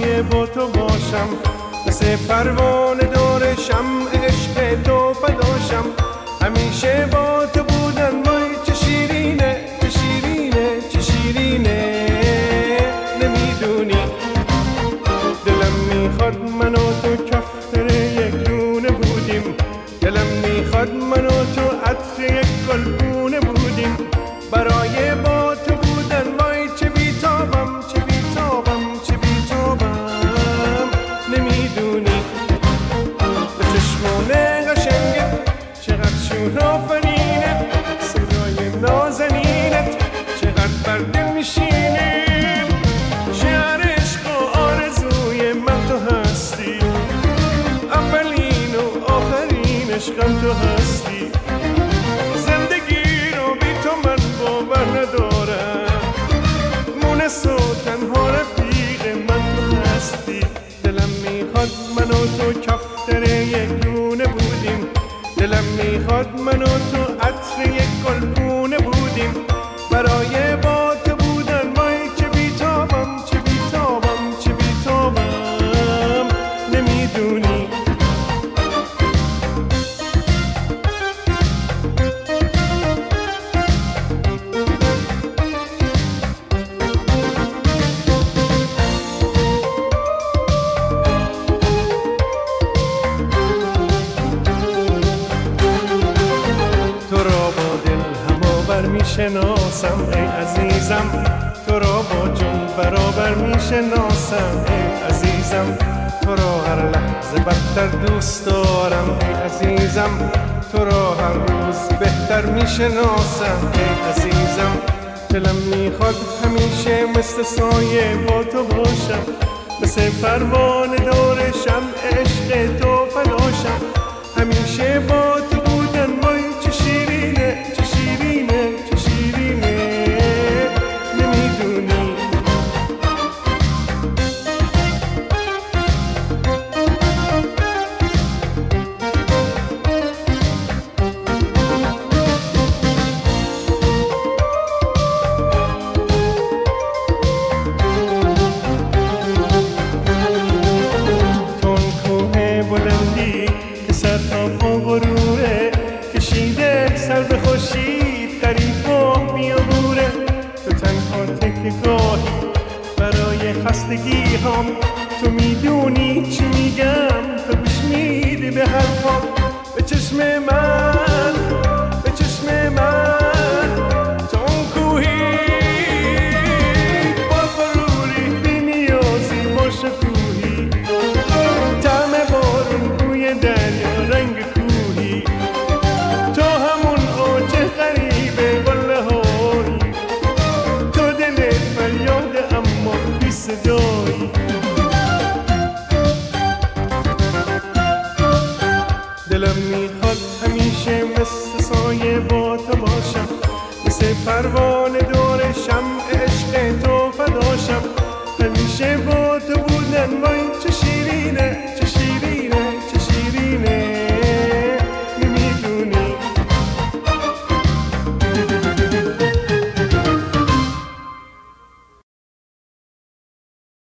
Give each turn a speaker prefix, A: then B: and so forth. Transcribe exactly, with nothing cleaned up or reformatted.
A: سایه با تو باشم، مثل پروانه دور شمع عشق تو فداشم. همیشه با تو بودن وای چه شیرینه، چه شیرینه، چه شیرینه. نمیدونی دلم میخواد من و تو کفتر یک دونه بودیم، دلم میخواد من و تو عطر یک گلگونه بودیم. برای با تو بودن وای چه بیتابم، چه بیتابم، چه بیتابم. نمیدونی به چشمونه قشنگت چقدر شور آفرینه، صدای نازنینت چقدر بر دل میشینه. شعر عشق و آرزوی من تو هستی، اولین و آخرین عشقم تو هستی. زندگی رو بی تو من باور ندارم، مونس و تنها رفیق من تو هستی. دلم میخواد من و تو کفتر یک دونه بودیم، دلم میخواد من و تو عطر یک گلگونه بودیم. برای با تو بودن وای چه بیتابم، چه بیتابم، چه بیتابم. نمیدونی میشناسم ای عزیزم، تو را با جون برابر میشناسم ای عزیزم. تو را هر لحظه بدتر دوست دارم ای عزیزم، تو را هر روز بهتر میشناسم ای عزیزم. دلم میخواد همیشه مثل سایه با تو باشم، مثل پروانه دور شمع عشق تو فداشم. همیشه با تو بودن وای چه شیرینه، چه شیرینه، چه شیرینه. نمیدونی تون کوه بلندی که سر تا پا غروره، کشیده سر به خورشید قریب و بیابوره. تو تنها تکیگاهی برای خستگی هم، تو میدونی چی میگم، تو گوش میدی به حرفام. به چشم من، به چشم من تو اون کوهی با غروری بی نیازی با شکوهی. طعم بارون بوی دریا رنگ کوهی، تو همون اوج غریبه قله هایی. تو دلت فریاده اما بی صدایی. دلم میخواد همیشه مثل سایه با تو باشم، مثل پروانه